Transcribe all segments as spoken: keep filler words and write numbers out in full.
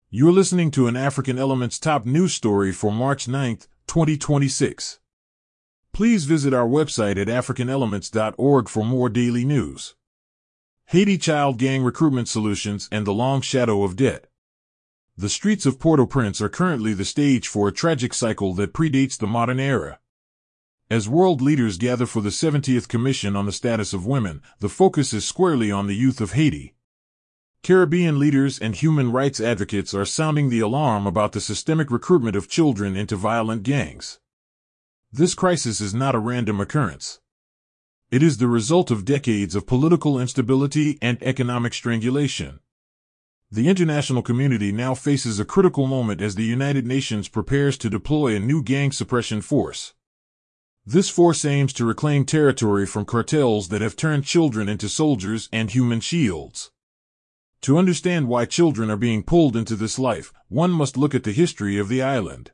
You're listening to an African Elements top news story for March ninth, twenty twenty-six. Please visit our website at african elements dot org for more daily news. Haiti child gang recruitment solutions and the long shadow of debt. The streets of Port-au-Prince are currently the stage for a tragic cycle that predates the modern era. As world leaders gather for the seventieth Commission on the Status of Women, the focus is squarely on the youth of Haiti. Caribbean leaders and human rights advocates are sounding the alarm about the systemic recruitment of children into violent gangs. This crisis is not a random occurrence. It is the result of decades of political instability and economic strangulation. The international community now faces a critical moment as the United Nations prepares to deploy a new gang suppression force. This force aims to reclaim territory from cartels that have turned children into soldiers and human shields. To understand why children are being pulled into this life, one must look at the history of the island.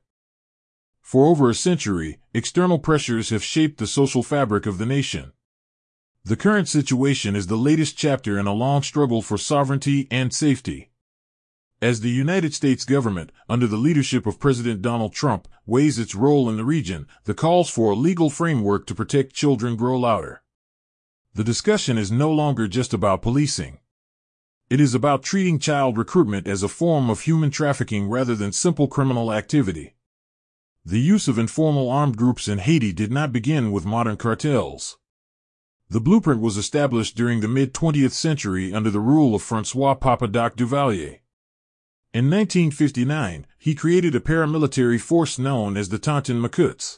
For over a century, external pressures have shaped the social fabric of the nation. The current situation is the latest chapter in a long struggle for sovereignty and safety. As the United States government, under the leadership of President Donald Trump, weighs its role in the region, the calls for a legal framework to protect children grow louder. The discussion is no longer just about policing. It is about treating child recruitment as a form of human trafficking rather than simple criminal activity. The use of informal armed groups in Haiti did not begin with modern cartels. The blueprint was established during the mid-twentieth century under the rule of François Papa Doc Duvalier. In nineteen fifty-nine, he created a paramilitary force known as the Tonton Macoutes.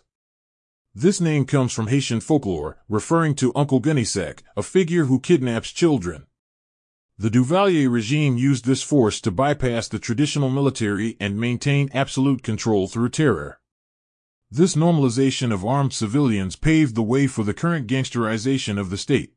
This name comes from Haitian folklore, referring to Uncle Gunnysack, a figure who kidnaps children. The Duvalier regime used this force to bypass the traditional military and maintain absolute control through terror. This normalization of armed civilians paved the way for the current gangsterization of the state.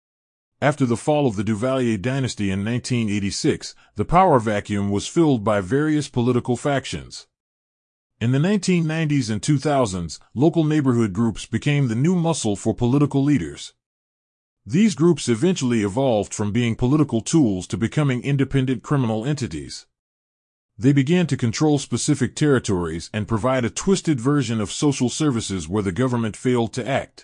After the fall of the Duvalier dynasty in nineteen eighty-six, the power vacuum was filled by various political factions. In the nineteen nineties and two thousands, local neighborhood groups became the new muscle for political leaders. These groups eventually evolved from being political tools to becoming independent criminal entities. They began to control specific territories and provide a twisted version of social services where the government failed to act.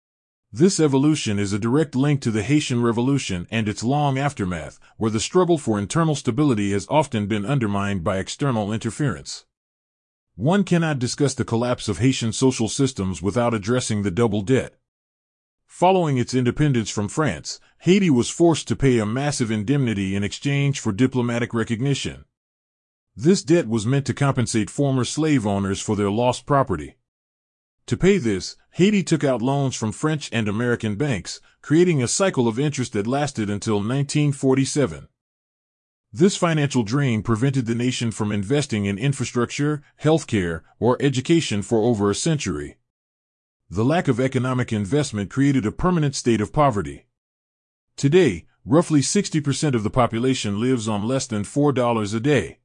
This evolution is a direct link to the Haitian Revolution and its long aftermath, where the struggle for internal stability has often been undermined by external interference. One cannot discuss the collapse of Haitian social systems without addressing the double debt. Following its independence from France, Haiti was forced to pay a massive indemnity in exchange for diplomatic recognition. This debt was meant to compensate former slave owners for their lost property. To pay this, Haiti took out loans from French and American banks, creating a cycle of interest that lasted until nineteen forty-seven. This financial drain prevented the nation from investing in infrastructure, healthcare, or education for over a century. The lack of economic investment created a permanent state of poverty. Today, roughly sixty percent of the population lives on less than four dollars a day.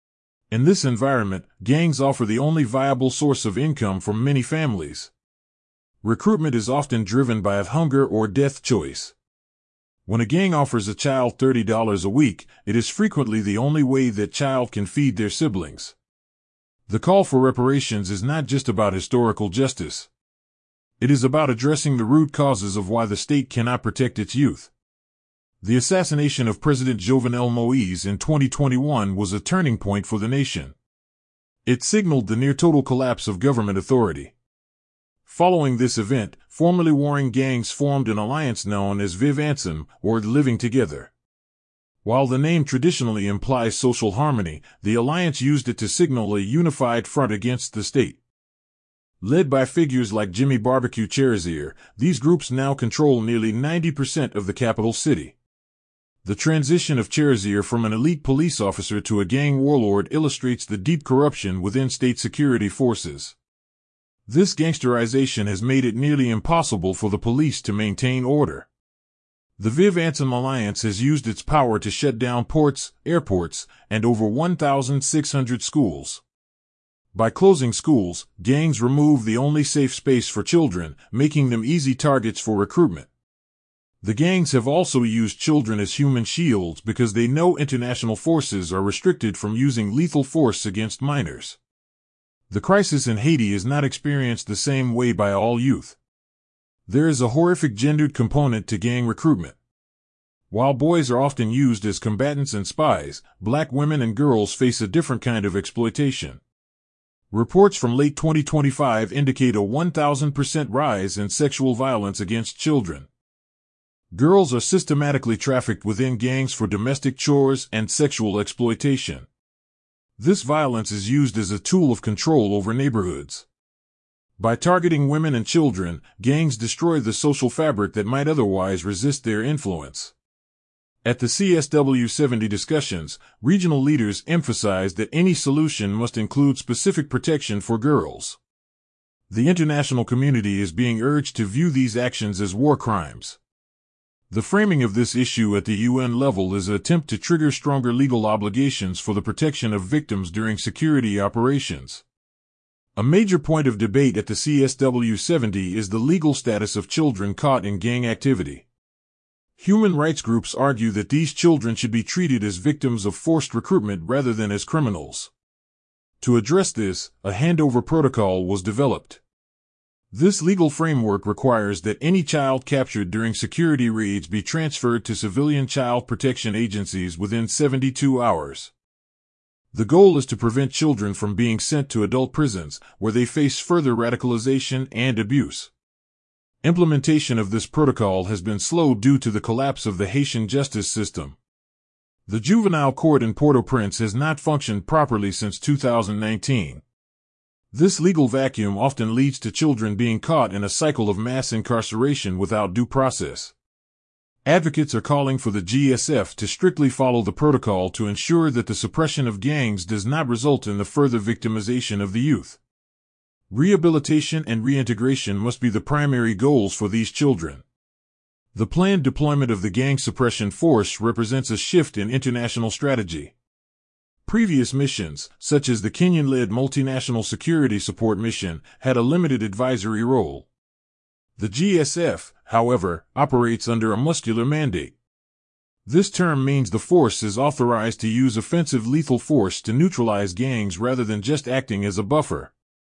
In this environment, gangs offer the only viable source of income for many families. Recruitment is often driven by a hunger or death choice. When a gang offers a child thirty dollars a week, it is frequently the only way that child can feed their siblings. The call for reparations is not just about historical justice. It is about addressing the root causes of why the state cannot protect its youth. The assassination of President Jovenel Moïse in twenty twenty-one was a turning point for the nation. It signaled the near-total collapse of government authority. Following this event, formerly warring gangs formed an alliance known as Vivre Ensemble, or Living Together. While the name traditionally implies social harmony, the alliance used it to signal a unified front against the state. Led by figures like Jimmy Barbecue Cherizier, these groups now control nearly ninety percent of the capital city. The transition of Cherizier from an elite police officer to a gang warlord illustrates the deep corruption within state security forces. This gangsterization has made it nearly impossible for the police to maintain order. The Vivre Ensemble Alliance has used its power to shut down ports, airports, and over one thousand six hundred schools. By closing schools, gangs remove the only safe space for children, making them easy targets for recruitment. The gangs have also used children as human shields because they know international forces are restricted from using lethal force against minors. The crisis in Haiti is not experienced the same way by all youth. There is a horrific gendered component to gang recruitment. While boys are often used as combatants and spies, black women and girls face a different kind of exploitation. Reports from late twenty twenty-five indicate a one thousand percent rise in sexual violence against children. Girls are systematically trafficked within gangs for domestic chores and sexual exploitation. This violence is used as a tool of control over neighborhoods. By targeting women and children, gangs destroy the social fabric that might otherwise resist their influence. At the C S W seventy discussions, regional leaders emphasized that any solution must include specific protection for girls. The international community is being urged to view these actions as war crimes. The framing of this issue at the U N level is an attempt to trigger stronger legal obligations for the protection of victims during security operations. A major point of debate at the C S W seventy is the legal status of children caught in gang activity. Human rights groups argue that these children should be treated as victims of forced recruitment rather than as criminals. To address this, a handover protocol was developed. This legal framework requires that any child captured during security raids be transferred to civilian child protection agencies within seventy-two hours. The goal is to prevent children from being sent to adult prisons, where they face further radicalization and abuse. Implementation of this protocol has been slow due to the collapse of the Haitian justice system. The juvenile court in Port-au-Prince has not functioned properly since two thousand nineteen. This legal vacuum often leads to children being caught in a cycle of mass incarceration without due process. Advocates are calling for the G S F to strictly follow the protocol to ensure that the suppression of gangs does not result in the further victimization of the youth. Rehabilitation and reintegration must be the primary goals for these children. The planned deployment of the gang suppression force represents a shift in international strategy. Previous missions, such as the Kenyan-led Multinational Security Support Mission, had a limited advisory role. The G S F, however, operates under a muscular mandate. This term means the force is authorized to use offensive lethal force to neutralize gangs rather than just acting as a buffer.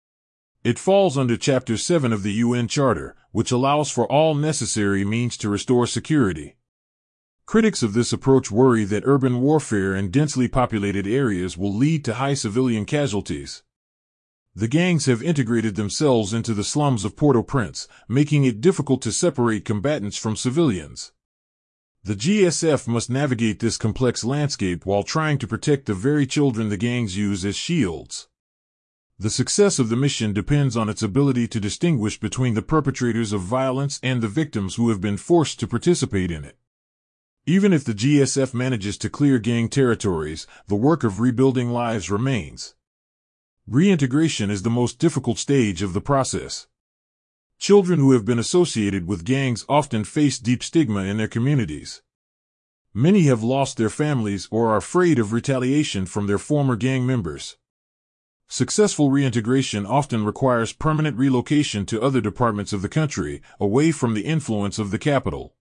It falls under Chapter seven of the U N Charter, which allows for all necessary means to restore security. Critics of this approach worry that urban warfare in densely populated areas will lead to high civilian casualties. The gangs have integrated themselves into the slums of Port-au-Prince, making it difficult to separate combatants from civilians. The G S F must navigate this complex landscape while trying to protect the very children the gangs use as shields. The success of the mission depends on its ability to distinguish between the perpetrators of violence and the victims who have been forced to participate in it. Even if the G S F manages to clear gang territories, the work of rebuilding lives remains. Reintegration is the most difficult stage of the process. Children who have been associated with gangs often face deep stigma in their communities. Many have lost their families or are afraid of retaliation from their former gang members. Successful reintegration often requires permanent relocation to other departments of the country, away from the influence of the capital.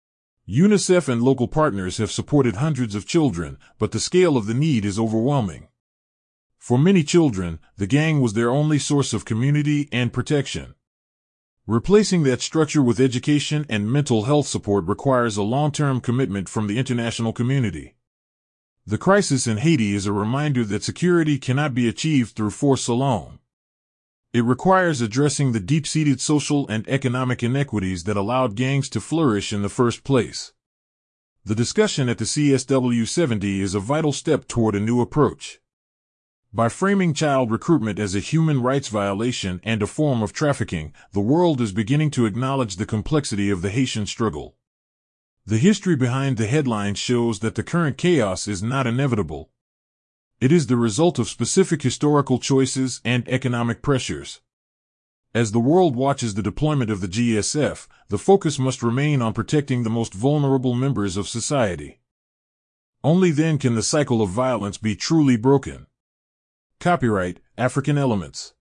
UNICEF and local partners have supported hundreds of children, but the scale of the need is overwhelming. For many children, the gang was their only source of community and protection. Replacing that structure with education and mental health support requires a long-term commitment from the international community. The crisis in Haiti is a reminder that security cannot be achieved through force alone. It requires addressing the deep-seated social and economic inequities that allowed gangs to flourish in the first place. The discussion at the C S W seventy is a vital step toward a new approach. By framing child recruitment as a human rights violation and a form of trafficking, the world is beginning to acknowledge the complexity of the Haitian struggle. The history behind the headlines shows that the current chaos is not inevitable. It is the result of specific historical choices and economic pressures. As the world watches the deployment of the G S F, the focus must remain on protecting the most vulnerable members of society. Only then can the cycle of violence be truly broken. Copyright African Elements.